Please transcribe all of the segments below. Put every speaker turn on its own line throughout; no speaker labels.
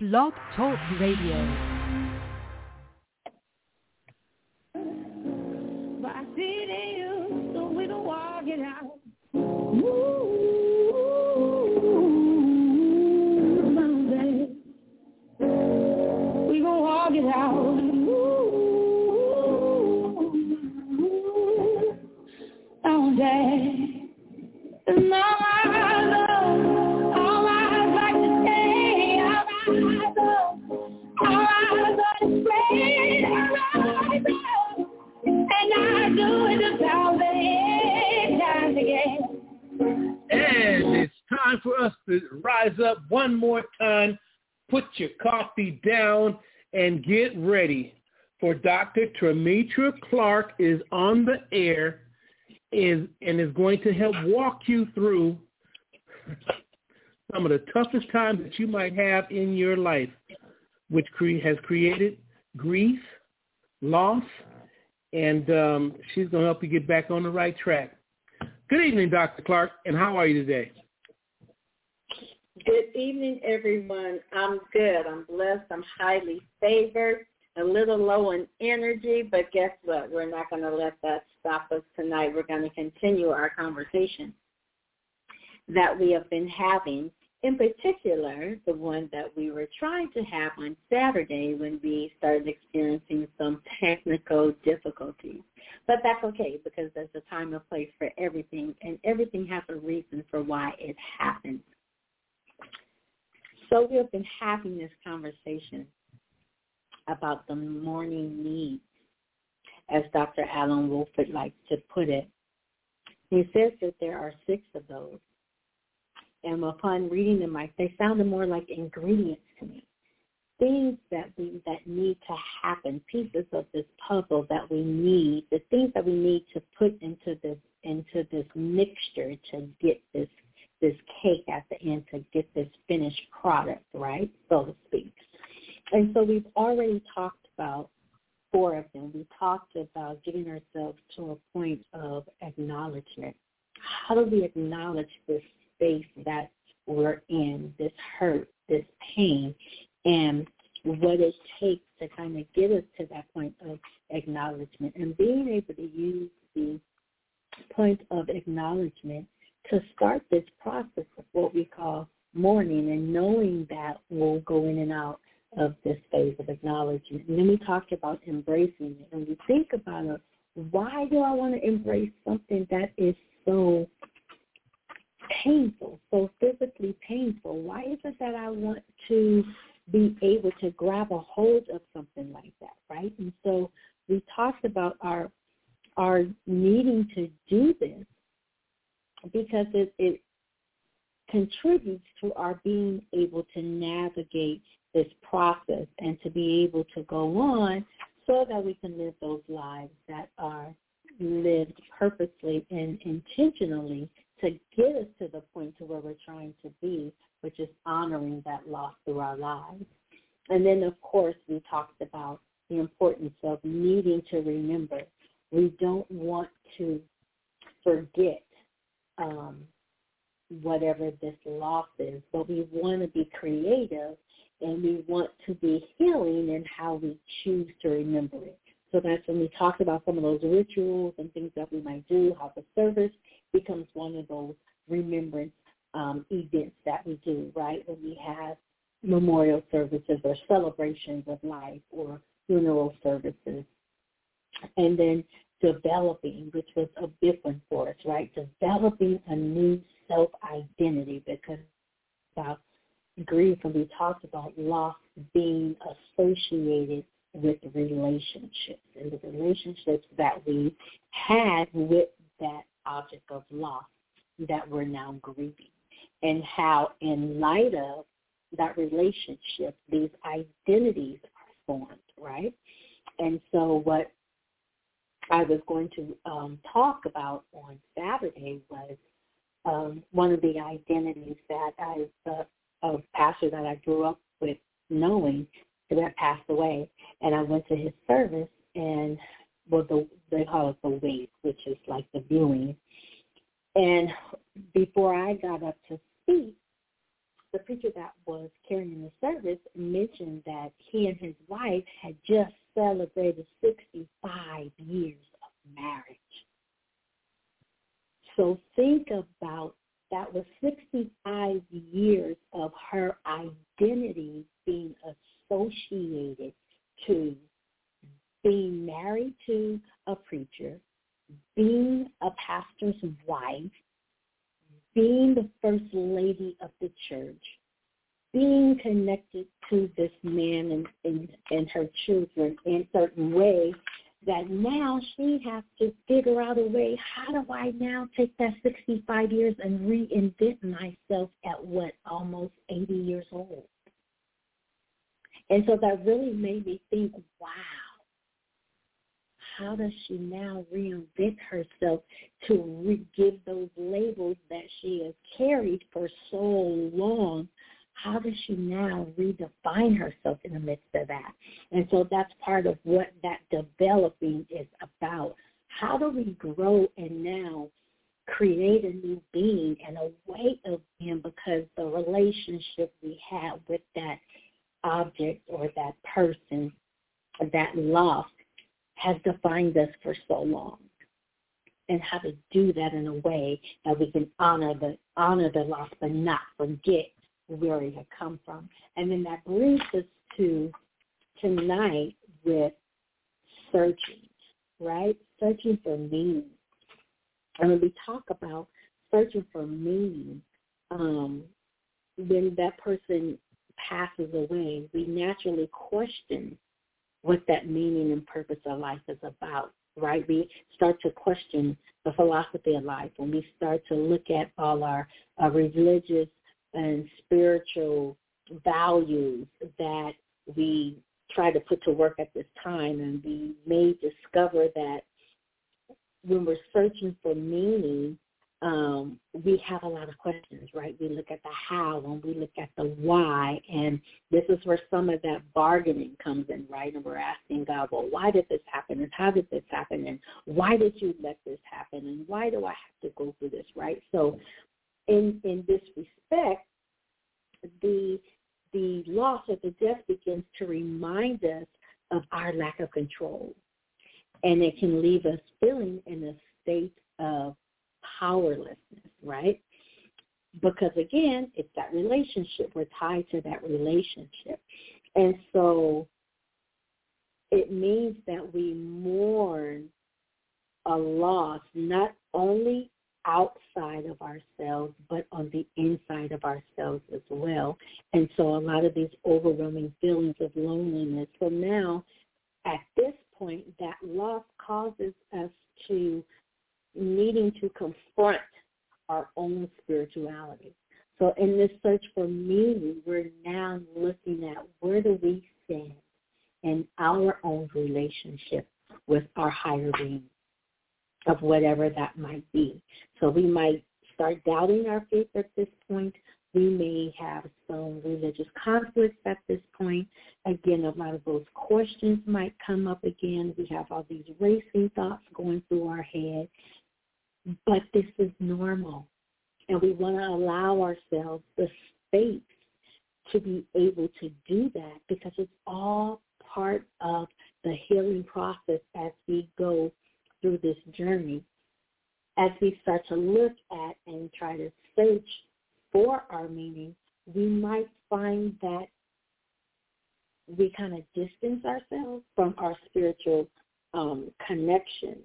Blog Talk Radio.
But I see it in you, so we can walk it out. Someday we gon' walk it out. Someday, and all I like to say, all I got to say, and I do it 1,000 times again.
And it's time for us to rise up one more time. Put your coffee down and get ready for Dr. Tremetra Clark is on the air and is going to help walk you through some of the toughest times that you might have in your life, which has created grief, loss, and she's going to help you get back on the right track. Good evening, Dr. Clark, and how are you today?
Good evening, everyone. I'm good. I'm blessed. I'm highly favored, a little low in energy, but guess what? We're not going to let that stop us tonight. We're going to continue our conversation that we have been having, in particular, the one that we were trying to have on Saturday when we started experiencing some technical difficulties. But that's okay because there's a time and place for everything, and everything has a reason for why it happens. So we have been having this conversation about the morning needs, as Dr. Alan Wolford likes to put it. He says that there are 6 of those. And upon reading them, they sounded more like ingredients to me. Things that need to happen, pieces of this puzzle that we need, the things that we need to put into this mixture to get this cake at the end, to get this finished product, right, so to speak. And so we've already talked about 4 of them. We talked about getting ourselves to a point of acknowledgement. How do we acknowledge this space that we're in, this hurt, this pain, and what it takes to kind of get us to that point of acknowledgement, and being able to use the point of acknowledgement to start this process of what we call mourning, and knowing that we'll go in and out of this phase of acknowledgement. And then we talked about embracing it, and we think about it, why do I want to embrace something that is so painful, so physically painful? Why is it that I want to be able to grab a hold of something like that, right? And so we talked about our needing to do this because it contributes to our being able to navigate this process and to be able to go on so that we can live those lives that are lived purposely and intentionally to get us to the point to where we're trying to be, which is honoring that loss through our lives. And then, of course, we talked about the importance of needing to remember. We don't want to forget whatever this loss is, but we want to be creative, and we want to be healing in how we choose to remember it. So that's when we talked about some of those rituals and things that we might do, how the service becomes one of those remembrance events that we do, right? When we have memorial services or celebrations of life or funeral services. And then developing, which was a big one for us, right? Developing a new self-identity, because about grief, and we talked about loss being associated with relationships and the relationships that we had with that object of loss that we're now grieving, and how in light of that relationship, these identities are formed, right? And so what I was going to talk about on Saturday was one of the identities that a pastor that I grew up with knowing that passed away, and I went to his service, and they call it the wake, which is like the viewing. And before I got up to speak, the preacher preacher that was carrying the service mentioned that he and his wife had just celebrated 65 years of marriage. So think about that was 65 years of her identity being associated to being married to a preacher, being a pastor's wife, being the first lady of the church, being connected to this man and her children in certain ways, that now she has to figure out a way, how do I now take that 65 years and reinvent myself at almost 80 years old? And so that really made me think, wow, how does she now reinvent herself to give those labels that she has carried for so long? How does she now redefine herself in the midst of that? And so that's part of what that developing is about. How do we grow and now create a new being and a way of being, because the relationship we have with that object or that person, that loss, has defined us for so long, and how to do that in a way that we can honor the loss but not forget where it had come from. And then that brings us to tonight with searching, right? Searching for meaning. And when we talk about searching for meaning, when that person passes away, we naturally question what that meaning and purpose of life is about, right? We start to question the philosophy of life, and we start to look at all our religious and spiritual values that we try to put to work at this time. And we may discover that when we're searching for meaning, we have a lot of questions, right? We look at the how and we look at the why, and this is where some of that bargaining comes in, right? And we're asking God, well, why did this happen, and how did this happen, and why did you let this happen, and why do I have to go through this, right? So in this respect, the loss or the death begins to remind us of our lack of control, and it can leave us feeling in a state of powerlessness, right? Because again, it's that relationship. We're tied to that relationship. And so it means that we mourn a loss not only outside of ourselves, but on the inside of ourselves as well. And so a lot of these overwhelming feelings of loneliness. So now, at this point, that loss causes us to needing to confront our own spirituality. So in this search for meaning, we're now looking at where do we stand in our own relationship with our higher being, of whatever that might be. So we might start doubting our faith at this point. We may have some religious conflicts at this point. Again, a lot of those questions might come up again. We have all these racing thoughts going through our head. But this is normal, and we want to allow ourselves the space to be able to do that, because it's all part of the healing process as we go through this journey. As we start to look at and try to search for our meaning, we might find that we kind of distance ourselves from our spiritual connection,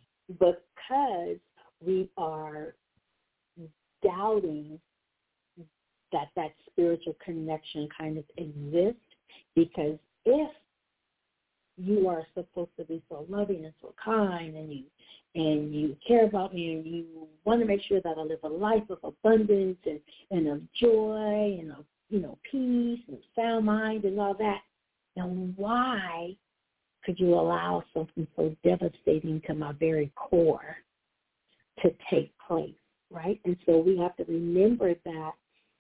because we are doubting that spiritual connection kind of exists. Because if you are supposed to be so loving and so kind, and you care about me, and you want to make sure that I live a life of abundance and of joy and of peace and sound mind and all that, then why could you allow something so devastating to my very core to take place, right? And so we have to remember that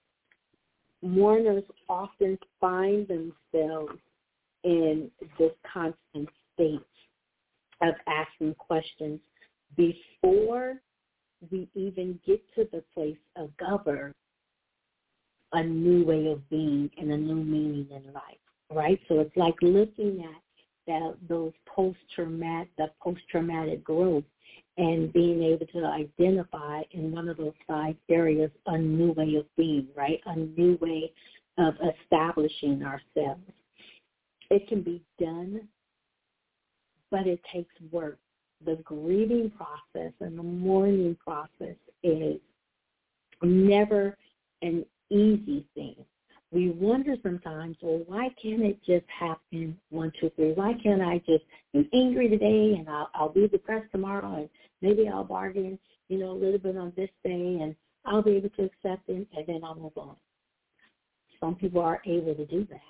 mourners often find themselves in this constant state of asking questions before we even get to the place of govern. a new way of being and a new meaning in life, right? So it's like looking at those post-traumatic growth and being able to identify in one of those 5 areas a new way of being, right? A new way of establishing ourselves. It can be done, but it takes work. The grieving process and the mourning process is never an easy thing. We wonder sometimes, well, why can't it just happen 1, 2, 3? Why can't I just be angry today and I'll be depressed tomorrow and maybe I'll bargain, a little bit on this day and I'll be able to accept it and then I'll move on. Some people are able to do that.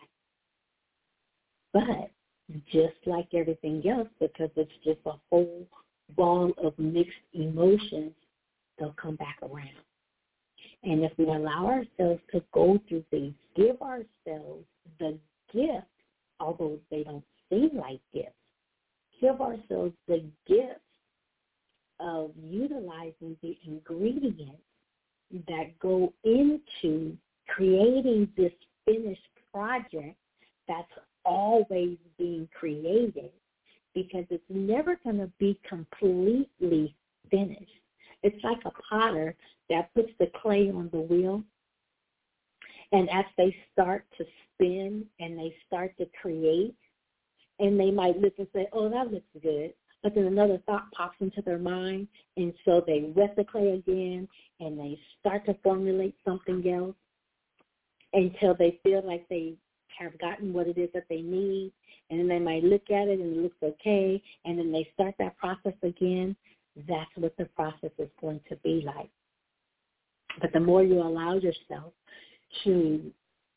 But just like everything else, because it's just a whole ball of mixed emotions, they'll come back around. And if we allow ourselves to go through things, give ourselves the gift, although they don't seem like gifts, give ourselves the gift of utilizing the ingredients that go into creating this finished project that's always being created, because it's never going to be completely finished. It's like a potter that puts the clay on the wheel, and as they start to spin and they start to create, and they might look and say, oh, that looks good, but then another thought pops into their mind, and so they wet the clay again, and they start to formulate something else until they feel like they have gotten what it is that they need, and then they might look at it and it looks okay, and then they start that process again. That's what the process is going to be like. But the more you allow yourself to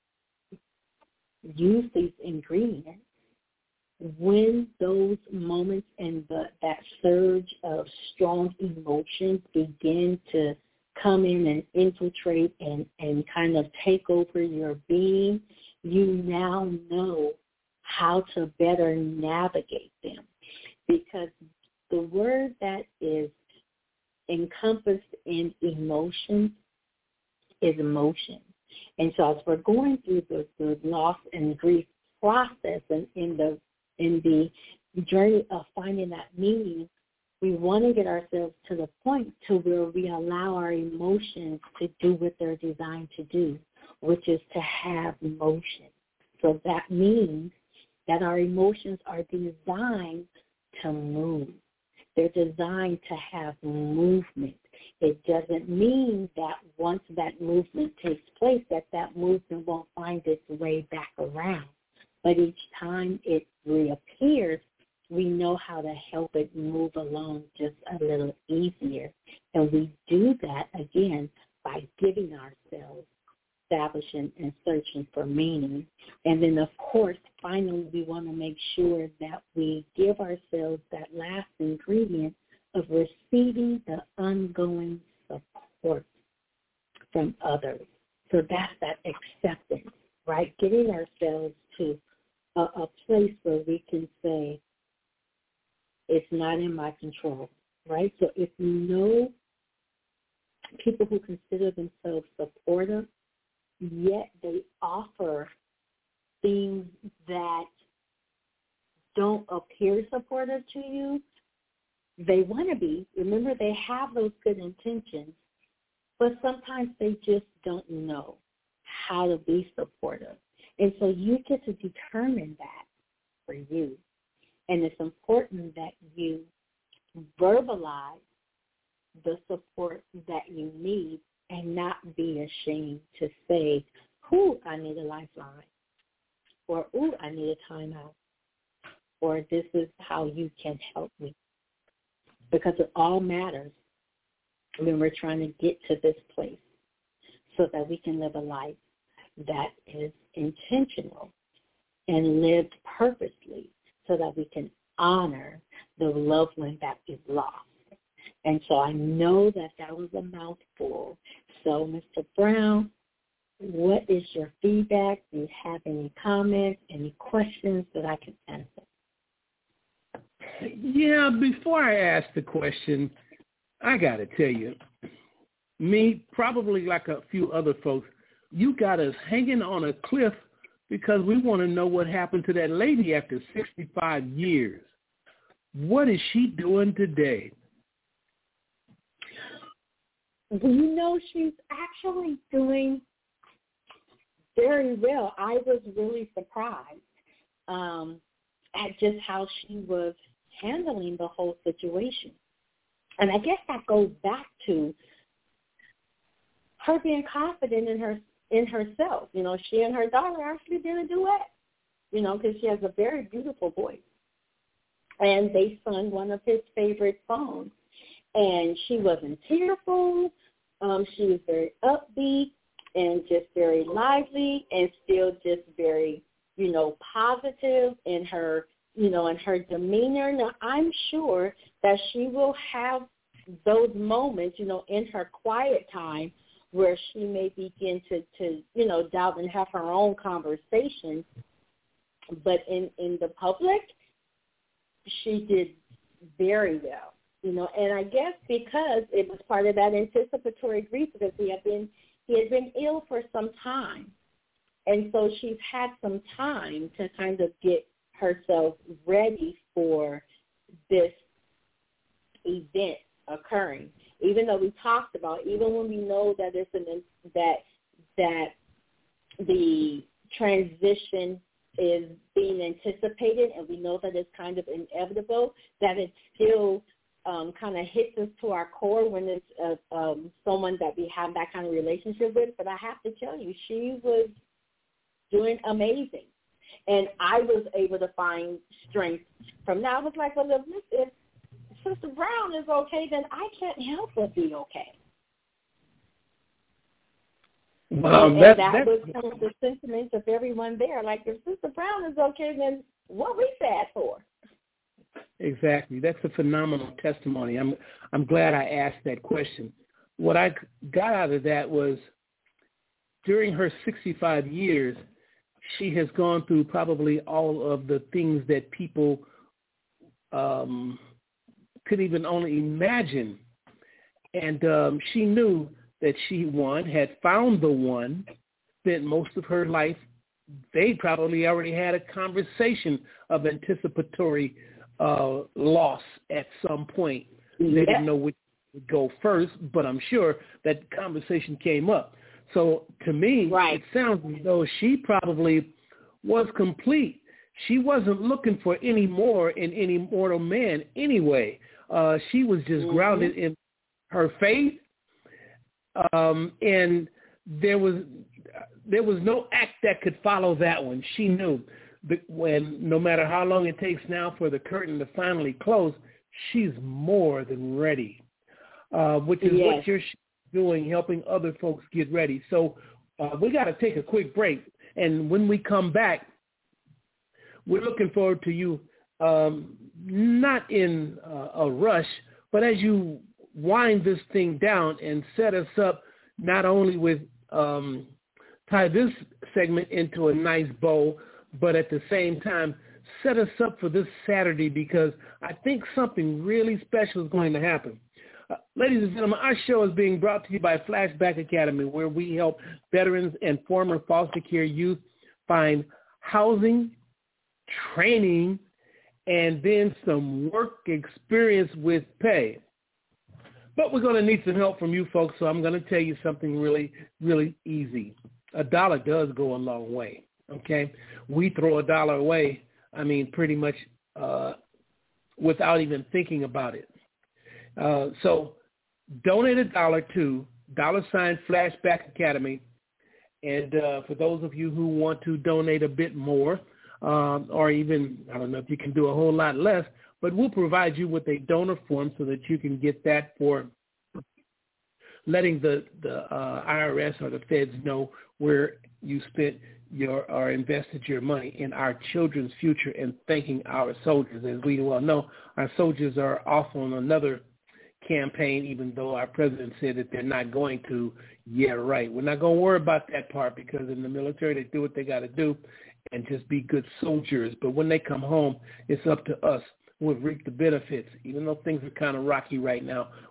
use these ingredients, when those moments and that surge of strong emotions begin to come in and infiltrate and kind of take over your being, you now know how to better navigate them. Because the word that is encompassed in emotion is emotion. And so as we're going through the loss and grief process and in the journey of finding that meaning, we want to get ourselves to the point to where we allow our emotions to do what they're designed to do, which is to have motion. So that means that our emotions are designed to move. They're designed to have movement. It doesn't mean that once that movement takes place, that movement won't find its way back around. But each time it reappears, we know how to help it move along just a little easier. And we do that, again, by giving ourselves, establishing and searching for meaning. And then, of course, finally, we want to make sure that we give ourselves that last ingredient of receiving the ongoing support from others. So that's that acceptance, right? Getting ourselves to a place where we can say, it's not in my control, right? So if you know people who consider themselves supportive, yet they offer things that don't appear supportive to you, they want to be. Remember, they have those good intentions, but sometimes they just don't know how to be supportive. And so you get to determine that for you. And it's important that you verbalize the support that you need and not be ashamed to say, ooh, I need a lifeline, or ooh, I need a timeout, or this is how you can help me. Because it all matters when we're trying to get to this place so that we can live a life that is intentional and lived purposely so that we can honor the loved one that we've lost. And so I know that was a mouthful. So, Mr. Brown, what is your feedback? Do you have any comments, any questions that I can answer?
Yeah, before I ask the question, I got to tell you, me, probably like a few other folks, you got us hanging on a cliff because we want to know what happened to that lady after 65 years. What is she doing today?
You know, she's actually doing very well. I was really surprised at just how she was handling the whole situation. And I guess that goes back to her being confident in herself. You know, she and her daughter actually did a duet, you know, because she has a very beautiful voice. And they sung one of his favorite songs. And she wasn't tearful. She was very upbeat and just very lively and still just very, you know, positive in her, you know, in her demeanor. Now, I'm sure that she will have those moments, you know, in her quiet time where she may begin to you know, doubt and have her own conversation. But in the public, she did very well, you know, and I guess because it was part of that anticipatory grief because he had been ill for some time. And so she's had some time to kind of get herself ready for this event occurring. Even though we talked about, even when we know that that the transition is being anticipated and we know that it's kind of inevitable, that it still kind of hits us to our core when it's someone that we have that kind of relationship with. But I have to tell you, she was doing amazing. And I was able to find strength from that. I was like, well, if Sister Brown is okay, then I can't help but be okay.
Well,
and that was kind of the sentiment of everyone there. Like, if Sister Brown is okay, then what we sad for?
Exactly. That's a phenomenal testimony. I'm glad I asked that question. What I got out of that was during her 65 years, she has gone through probably all of the things that people could even only imagine. And she knew that she, had found the one, spent most of her life. They probably already had a conversation of anticipatory loss at some point. They didn't know which would go first, but I'm sure that conversation came up. So to me, It sounds as though she probably was complete. She wasn't looking for any more in any mortal man anyway. She was just grounded in her faith, and there was no act that could follow that one. She knew that when, no matter how long it takes now for the curtain to finally close, she's more than ready, which is what you're doing, helping other folks get ready. So we got to take a quick break, and when we come back, we're looking forward to you, not in a rush, but as you wind this thing down and set us up not only with tie this segment into a nice bow, but at the same time set us up for this Saturday, because I think something really special is going to happen. Ladies and gentlemen, our show is being brought to you by Flashback Academy, where we help veterans and former foster care youth find housing, training, and then some work experience with pay. But we're going to need some help from you folks, so I'm going to tell you something really, really easy. $1 does go a long way, okay? We throw $1 away, pretty much without even thinking about it. So donate $1 to $Flashback Academy. And for those of you who want to donate a bit more, or even, I don't know if you can do a whole lot less, but we'll provide you with a donor form so that you can get that for letting the IRS or the feds know where you spent or invested your money in our children's future, and thanking our soldiers. As we well know, our soldiers are off on another campaign, even though our president said that they're not going to. Yeah, right. We're not going to worry about that part, because in the military they do what they got to do and just be good soldiers. But when they come home, it's up to us. We'll reap the benefits. Even though things are kind of rocky right now,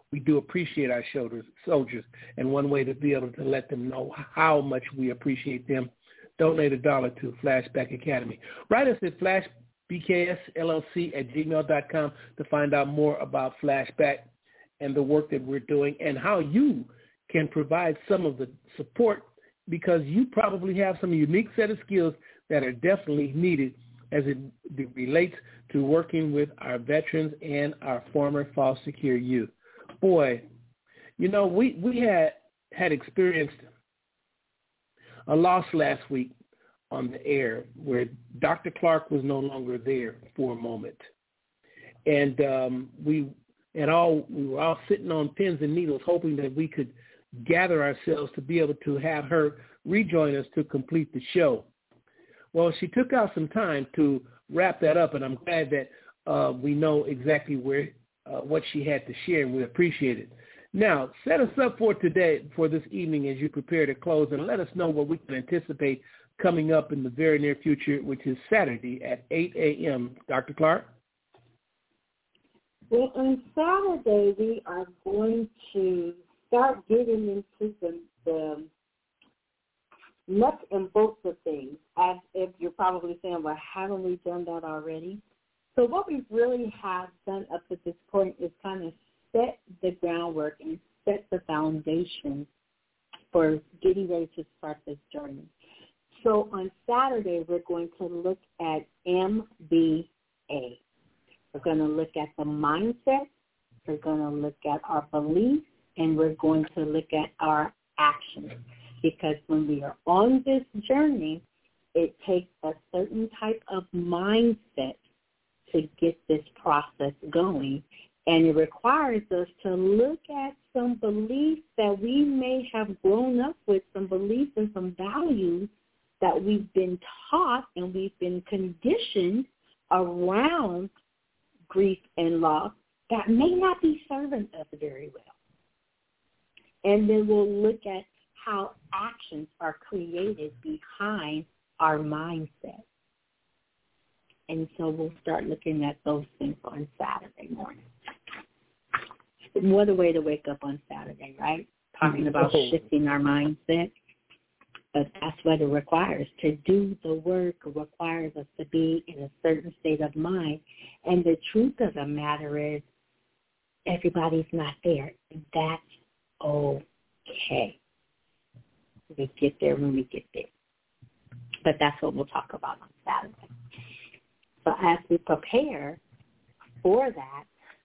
We do appreciate our soldiers, and one way to be able to let them know how much we appreciate them, donate $1 to Flashback Academy. Write us at flashbksllc@gmail.com to find out more about Flashback and the work that we're doing and how you can provide some of the support, because you probably have some unique set of skills that are definitely needed as it relates to working with our veterans and our former foster care youth. Boy, we had experienced a loss last week on the air where Dr. Clark was no longer there for a moment. And we were all sitting on pins and needles hoping that we could gather ourselves to be able to have her rejoin us to complete the show. Well, she took out some time to wrap that up, and I'm glad that we know exactly what she had to share, and we appreciate it. Now, set us up for this evening as you prepare to close, and let us know what we can anticipate coming up in the very near future, which is Saturday at 8 a.m. Dr. Clark?
Well, on Saturday, we are going to start getting into the nuts and bolts of things, as if you're probably saying, well, haven't we done that already? So what we really have done up to this point is kind of set the groundwork and set the foundation for getting ready to start this journey. So on Saturday, we're going to look at MBA. We're going to look at the mindset. We're going to look at our beliefs, and we're going to look at our actions. Because when we are on this journey, it takes a certain type of mindset to get this process going. And it requires us to look at some beliefs that we may have grown up with, some beliefs and some values that we've been taught and we've been conditioned around grief and loss that may not be serving us very well. And then we'll look at how actions are created behind our mindset. And so we'll start looking at those things on Saturday morning. What a way to wake up on Saturday, right? Talking about shifting our mindset. But that's what it requires. To do the work requires us to be in a certain state of mind. And the truth of the matter is everybody's not there. That's okay. We get there when we get there. But that's what we'll talk about on Saturday. So as we prepare for that,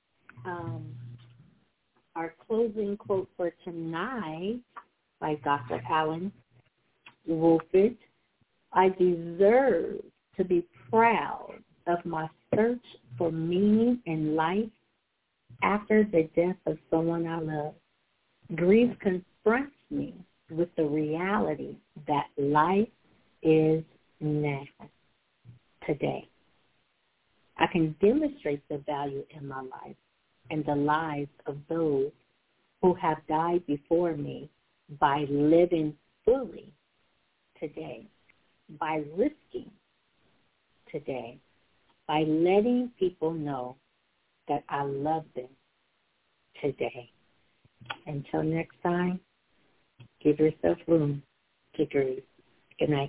our closing quote for tonight by Dr. Alan Wolford: I deserve to be proud of my search for meaning in life after the death of someone I love. Grief confronts me with the reality that life is now, today. I can demonstrate the value in my life and the lives of those who have died before me by living fully today, by risking today, by letting people know that I love them today. Until next time, give yourself room to grieve. Good night.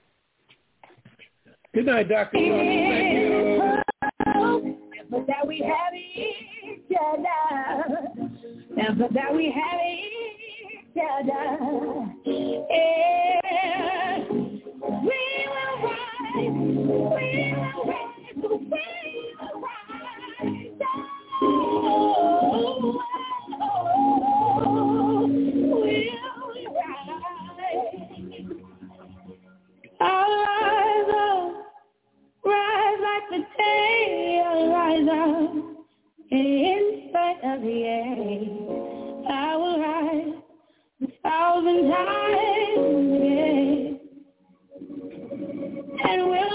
Good night, Dr. Thank you.
But that we have each other. And but that we have each other. Yeah. We will rise. We will rise. We will rise. Oh, we'll rise. I'll rise up. Rise like the day, I'll rise up. In spite of the air, I will rise 1,000 times again. And we'll